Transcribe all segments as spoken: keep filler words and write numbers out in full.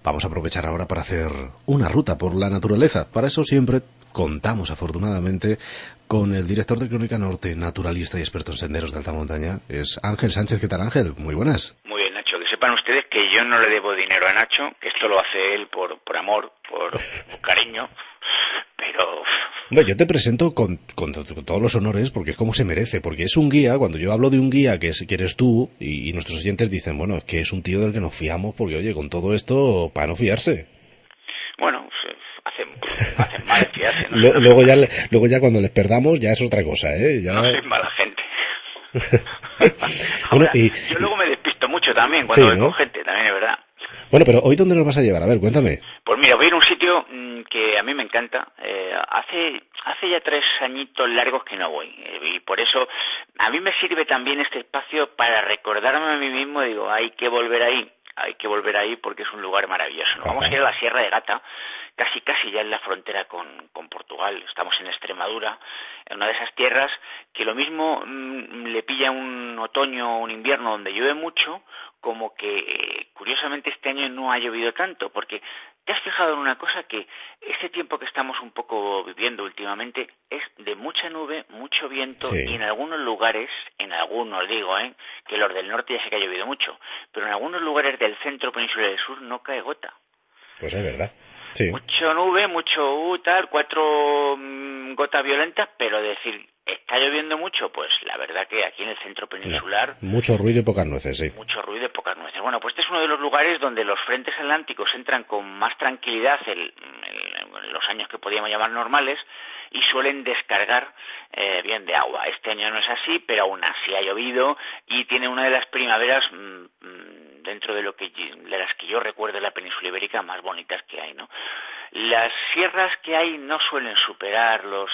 Vamos a aprovechar ahora para hacer una ruta por la naturaleza. Para eso siempre contamos, afortunadamente, con el director de Crónica Norte, naturalista y experto en senderos de alta montaña. Es Ángel Sánchez. ¿Qué tal, Ángel? Muy buenas. Muy bien, Nacho. Que sepan ustedes que yo no le debo dinero a Nacho, que esto lo hace él por, por amor, por, por cariño, pero... Bueno, yo te presento con, con, con todos los honores porque es como se merece, porque es un guía. Cuando yo hablo de un guía que, es, que eres tú y, y nuestros oyentes dicen, bueno, es que es un tío del que nos fiamos porque, oye, con todo esto, para no fiarse. Bueno, hacen, hacen mal en fiarse. No luego, sé, luego, ya, luego ya cuando les perdamos ya es otra cosa, ¿eh? Ya... No soy mala gente. Bueno, Ahora, y, yo luego me despisto mucho también cuando sí, voy ¿no? con gente, también es verdad. Bueno, pero ¿hoy dónde nos vas a llevar? A ver, cuéntame. Pues mira, voy a ir a un sitio mmm, que a mí me encanta. Eh, hace hace ya tres añitos largos que no voy. Eh, y por eso a mí me sirve también este espacio para recordarme a mí mismo. Digo, hay que volver ahí. Hay que volver ahí porque es un lugar maravilloso. Nos vamos a ir a la Sierra de Gata, casi casi ya en la frontera con, con Portugal. Estamos en Extremadura, en una de esas tierras que lo mismo mmm, le pilla un otoño o un invierno donde llueve mucho, como que eh, curiosamente este año no ha llovido tanto, porque te has fijado en una cosa, que este tiempo que estamos un poco viviendo últimamente es de mucha nube, mucho viento, sí. Y en algunos lugares, en algunos digo, ¿eh? que los del norte ya sé que ha llovido mucho, pero en algunos lugares del centro peninsular del sur no cae gota. Pues es verdad. Sí. Mucho nube, mucho uh, tal, cuatro mmm, gotas violentas, pero decir, ¿está lloviendo mucho? Pues la verdad que aquí en el centro peninsular... No, mucho ruido y pocas nueces, sí. Mucho ruido y pocas nueces. Bueno, pues este es uno de los lugares donde los frentes atlánticos entran con más tranquilidad en los años que podíamos llamar normales y suelen descargar eh, bien de agua. Este año no es así, pero aún así ha llovido y tiene una de las primaveras mmm, dentro de lo que de las que yo recuerdo en la península ibérica más bonitas que hay, ¿no? Las sierras que hay no suelen superar los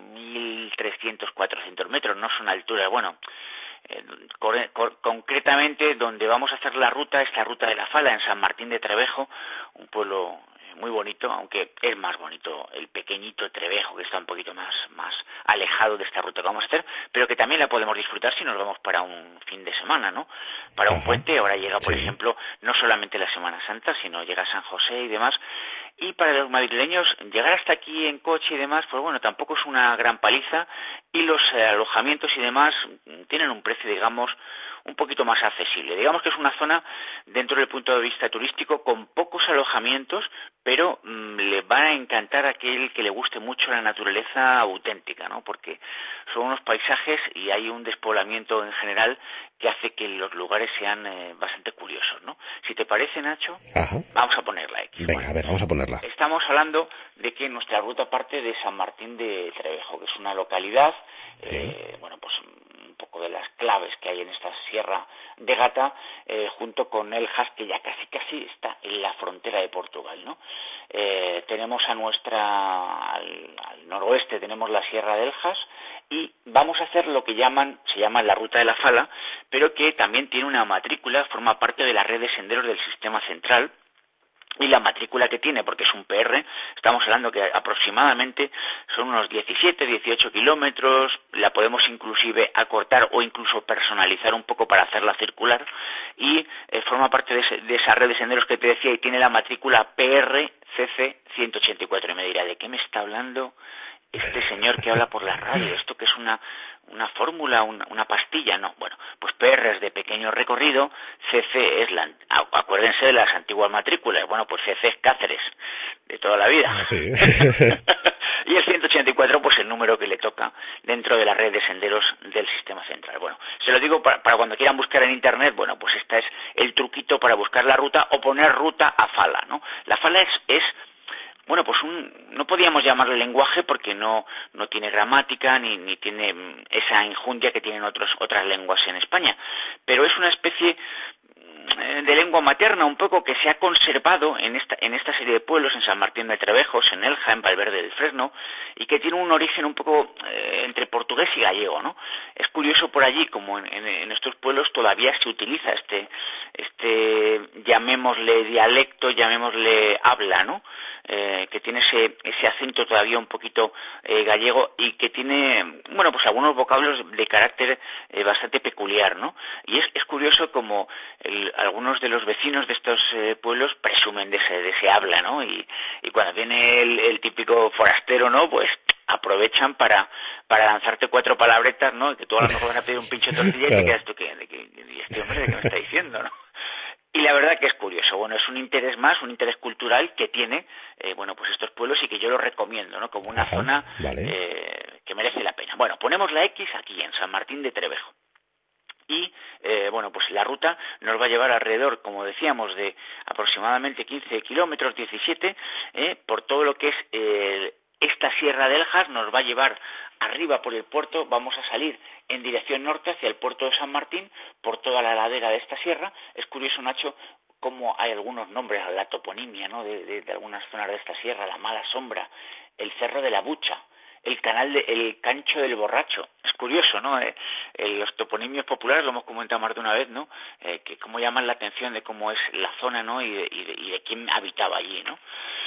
mil trescientos, cuatrocientos metros, no son alturas, bueno, eh, cor- cor- concretamente donde vamos a hacer la ruta es la ruta de la Fala en San Martín de Trevejo, un pueblo muy bonito, aunque es más bonito el pequeñito Trevejo, que está un poquito más, más alejado de esta ruta que vamos a hacer, pero que también la podemos disfrutar si nos vamos para un fin de semana, ¿no? Para un Ajá. puente, ahora llega, por Sí. ejemplo, no solamente la Semana Santa, sino llega San José y demás. Y para los madrileños, llegar hasta aquí en coche y demás, pues bueno, tampoco es una gran paliza, y los eh, alojamientos y demás tienen un precio, digamos, un poquito más accesible. Digamos que es una zona, dentro del punto de vista turístico, con pocos alojamientos, pero mmm, le va a encantar a aquel que le guste mucho la naturaleza auténtica, ¿no? Porque son unos paisajes y hay un despoblamiento en general que hace que los lugares sean eh, bastante curiosos, ¿no? Si te parece, Nacho, Ajá. vamos a ponerla aquí. Venga, Bueno, a ver, vamos a ponerla. estamos hablando de que nuestra ruta parte de San Martín de Trevejo, que es una localidad, Sí. eh, bueno, pues un poco de las claves que hay en esta Sierra de Gata, eh, junto con Eljas, que ya casi casi está en la frontera de Portugal, ¿no? Eh, tenemos a nuestra, al, al noroeste tenemos la Sierra de Eljas, y vamos a hacer lo que llaman, se llama la Ruta de la Fala, pero que también tiene una matrícula, forma parte de la red de senderos del Sistema Central. Y la matrícula que tiene, porque es un P R, estamos hablando que aproximadamente son unos diecisiete, dieciocho kilómetros, la podemos inclusive acortar o incluso personalizar un poco para hacerla circular, y eh, forma parte de, ese, de esa red de senderos que te decía, y tiene la matrícula P R C C ciento ochenta y cuatro, y me dirá, ¿de qué me está hablando este señor que habla por la radio? ¿Esto que es una, una fórmula, una, una pastilla? No, bueno, pues P R es de pequeño recorrido, C C es la, acuérdense de las antiguas matrículas, bueno, pues C C es Cáceres, de toda la vida. Ah, sí. Y el ciento ochenta y cuatro, pues el número que le toca dentro de la red de senderos del Sistema Central. Bueno, se lo digo para, para cuando quieran buscar en internet, bueno, pues este es el truquito para buscar la ruta o poner ruta a Fala, ¿no? La Fala es, es bueno, pues un, no podíamos llamarle lenguaje porque no, no tiene gramática ni, ni tiene esa enjundia que tienen otros, otras lenguas en España, pero es una especie de lengua materna un poco que se ha conservado en esta, en esta serie de pueblos, en San Martín de Trevejos, en Elja, en Valverde del Fresno, y que tiene un origen un poco eh, entre portugués y gallego, ¿no? Es curioso por allí, como en, en, en estos pueblos todavía se utiliza este, este, llamémosle dialecto, llamémosle habla, ¿no? eh, que tiene ese, ese acento todavía un poquito eh, gallego y que tiene, bueno, pues algunos vocablos de carácter eh, bastante peculiar, ¿no? Y es, es curioso como el, algunos de los vecinos de estos eh, pueblos presumen de ese, de ese habla, ¿no? Y, y cuando viene el, el típico forastero, ¿no? Pues aprovechan para para lanzarte cuatro palabretas, ¿no? Y que tú a lo mejor van a pedir un pincho de tortilla claro. Y te quedas tú, ¿qué, de qué, y este hombre de qué me está diciendo, ¿no? Y la verdad que es curioso, bueno, es un interés más, un interés cultural que tiene, eh, bueno, pues estos pueblos y que yo lo recomiendo, ¿no? Como una Ajá, zona vale. eh, que merece la pena. Bueno, ponemos la X aquí en San Martín de Trevejo. Y, eh, bueno, pues la ruta nos va a llevar alrededor, como decíamos, de aproximadamente quince kilómetros, diecisiete, eh, por todo lo que es eh, esta Sierra del Jas, nos va a llevar arriba por el puerto, vamos a salir en dirección norte hacia el puerto de San Martín, por toda la ladera de esta sierra. Es curioso, Nacho, cómo hay algunos nombres, la toponimia, ¿no?, de, de, de algunas zonas de esta sierra, la Mala Sombra, el Cerro de la Bucha, el canal de, el Cancho del Borracho. Es curioso, ¿no? Eh, eh, los toponimios populares, lo hemos comentado más de una vez, ¿no? Eh, que cómo llaman la atención de cómo es la zona, ¿no? Y de, y de, y de quién habitaba allí, ¿no?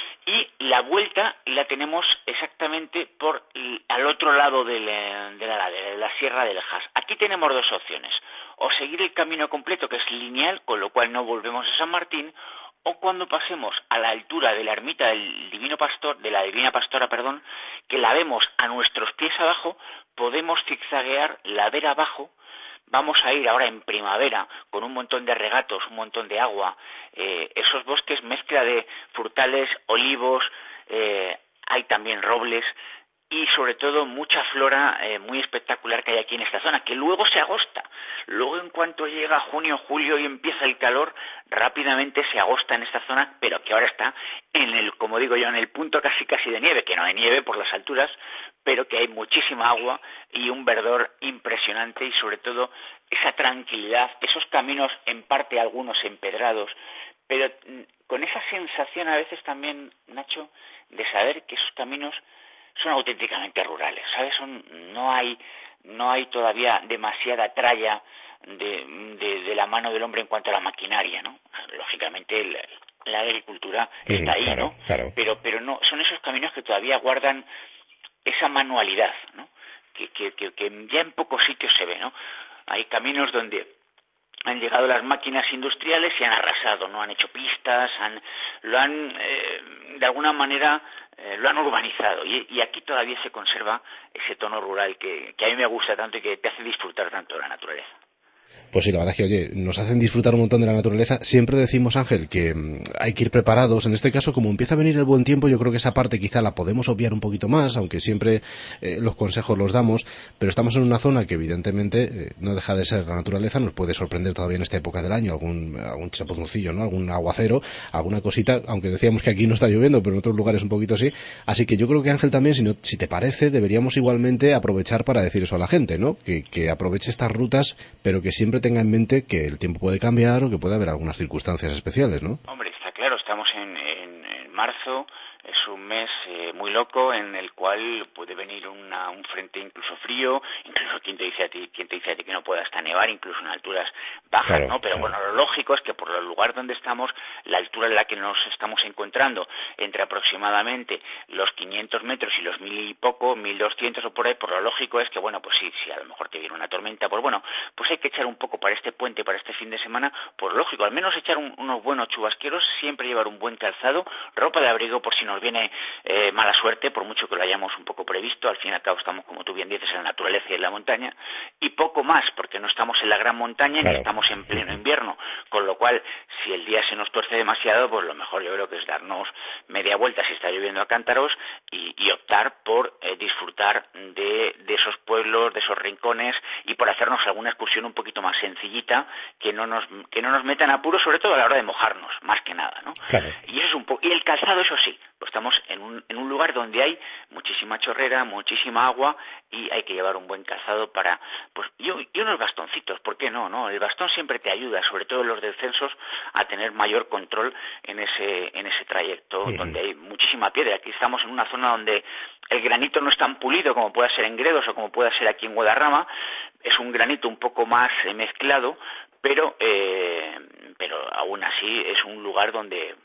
Y la vuelta la tenemos exactamente por al otro lado de la, de la ladera, de la Sierra del Jas. Aquí tenemos dos opciones: o seguir el camino completo, que es lineal, con lo cual no volvemos a San Martín, o cuando pasemos a la altura de la ermita del Divino Pastor, de la Divina Pastora, perdón, que la vemos a nuestros pies abajo, podemos zigzaguear ladera abajo. Vamos a ir ahora en primavera con un montón de regatos, un montón de agua, eh, esos bosques, mezcla de frutales, olivos, eh, hay también robles y sobre todo mucha flora eh, muy espectacular que hay aquí en esta zona, que luego se agosta. Luego, en cuanto llega junio, julio y empieza el calor, rápidamente se agosta en esta zona, pero que ahora está en el, como digo yo, en el punto casi casi de nieve, que no hay nieve por las alturas, pero que hay muchísima agua y un verdor impresionante y sobre todo esa tranquilidad, esos caminos en parte algunos empedrados, pero con esa sensación a veces también, Nacho, de saber que esos caminos son auténticamente rurales, ¿sabes? Son, no hay no hay todavía demasiada tralla de, de, de la mano del hombre en cuanto a la maquinaria, ¿no? Lógicamente el, la agricultura está ahí, claro, ¿no? Claro. Pero pero no son esos caminos que todavía guardan esa manualidad, ¿no? Que, que, que, que ya en pocos sitios se ve, ¿no? Hay caminos donde han llegado las máquinas industriales y han arrasado, ¿no? Han hecho pistas, han, lo han, eh, de alguna manera, eh, lo han urbanizado. Y, y aquí todavía se conserva ese tono rural que, que a mí me gusta tanto y que te hace disfrutar tanto de la naturaleza. Pues sí, la verdad es que, oye, nos hacen disfrutar un montón de la naturaleza. Siempre decimos, Ángel, que mmm, hay que ir preparados. En este caso, como empieza a venir el buen tiempo, yo creo que esa parte quizá la podemos obviar un poquito más, aunque siempre eh, los consejos los damos, pero estamos en una zona que evidentemente eh, no deja de ser la naturaleza. Nos puede sorprender todavía en esta época del año algún, algún chapozoncillo, ¿no? Algún aguacero, alguna cosita, aunque decíamos que aquí no está lloviendo, pero en otros lugares un poquito sí. Así que yo creo que, Ángel, también, si, no, si te parece, deberíamos igualmente aprovechar para decir eso a la gente, ¿no? Que, que aproveche estas rutas, pero que siempre tenga en mente que el tiempo puede cambiar o que puede haber algunas circunstancias especiales, ¿no? Hombre, está claro, estamos en, en, en marzo, es un mes eh, muy loco en el cual puede venir una, un frente incluso frío, incluso quien te dice a ti, quien te dice a ti que no pueda hasta nevar, incluso en alturas bajas, claro, ¿no? Pero claro. Bueno, lo lógico es que por el lugar donde estamos, la altura en la que nos estamos encontrando, entre aproximadamente los quinientos metros y los mil y poco, mil doscientos o por ahí, por lo lógico es que, bueno, pues sí, si a lo mejor te viene una tormenta, pues bueno, pues hay que echar un poco para este puente, para este fin de semana, pues lógico, al menos echar un, unos buenos chubasqueros, siempre llevar un buen calzado, ropa de abrigo por si nos viene eh, mala suerte, por mucho que lo hayamos un poco previsto, al fin y al cabo estamos, como tú bien dices, en la naturaleza y en la montaña, y poco más, porque no estamos en la gran montaña, claro, ni estamos en pleno invierno, con lo cual, si el día se nos tuerce demasiado, pues lo mejor yo creo que es darnos media vuelta si está lloviendo a cántaros y, y optar por eh, disfrutar de, de esos pueblos, de esos rincones, y por hacernos alguna excursión un poquito más sencillita, que no nos que no nos metan apuros, sobre todo a la hora de mojarnos, más que nada, ¿no? Claro. Y eso es un poco, y el calzado, eso sí, pues estamos en un, en un lugar donde hay muchísima chorrera, muchísima agua, y hay que llevar un buen calzado para, pues, y, y unos bastoncitos, ¿por qué no? no? El bastón siempre te ayuda, sobre todo en los descensos, a tener mayor control en ese, en ese trayecto, uh-huh, donde hay muchísima piedra. Aquí estamos en una zona donde el granito no es tan pulido como pueda ser en Gredos o como pueda ser aquí en Guadarrama, es un granito un poco más eh, mezclado, pero, eh, pero aún así es un lugar donde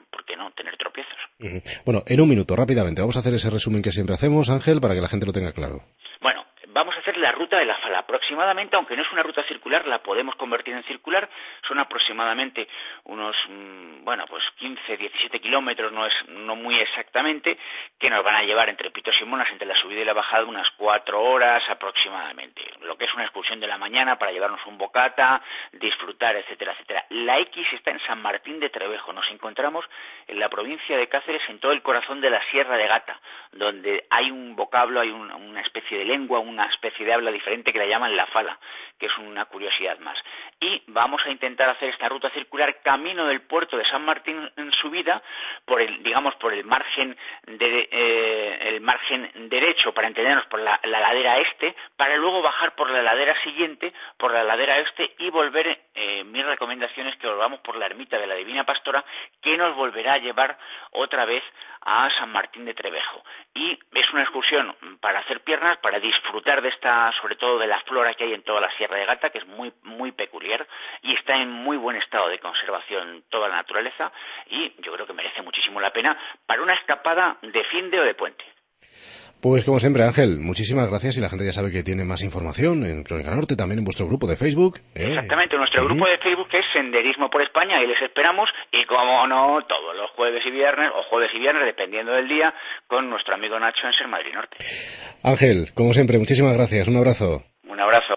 ¿por qué no?, tener tropiezos. Uh-huh. Bueno, en un minuto, rápidamente, vamos a hacer ese resumen que siempre hacemos, Ángel, para que la gente lo tenga claro. Bueno, vamos a hacer la ruta de la Fala. Aproximadamente, aunque no es una ruta circular, la podemos convertir en circular. Son aproximadamente unos, bueno, pues quince, diecisiete kilómetros, no es no muy exactamente, que nos van a llevar entre Pitos y Monas, entre la subida y la bajada, unas cuatro horas aproximadamente. Lo que es una excursión de la mañana para llevarnos un bocata, disfrutar, etcétera, etcétera. La X está en San Martín de Trevejo. Nos encontramos en la provincia de Cáceres, en todo el corazón de la Sierra de Gata, donde hay un vocablo, hay un, una especie de lengua, una especie de habla diferente que la llaman la Fala, que es una curiosidad más. Y vamos a intentar hacer esta ruta circular camino del puerto de San Martín en subida, por el, digamos, por el margen de, eh, el margen derecho, para entendernos, por la, la ladera este, para luego bajar por la ladera siguiente, por la ladera este, y volver, eh, mi recomendación es que volvamos por la ermita de la Divina Pastora, que nos volverá a llevar otra vez a San Martín de Trevejo. Y es una excursión para hacer piernas, para disfrutar de esta, sobre todo de la flora que hay en toda la Sierra de Gata, que es muy muy peculiar y está en muy buen estado de conservación toda la naturaleza, y yo creo que merece muchísimo la pena para una escapada de fin de o de puente. Pues como siempre, Ángel, muchísimas gracias, y la gente ya sabe que tiene más información en Crónica Norte, también en vuestro grupo de Facebook. ¿eh? Exactamente, nuestro uh-huh. grupo de Facebook es Senderismo por España, y les esperamos, y como no, todos los jueves y viernes, o jueves y viernes, dependiendo del día, con nuestro amigo Nacho en Ser Madrid Norte. Ángel, como siempre, muchísimas gracias, un abrazo. Un abrazo.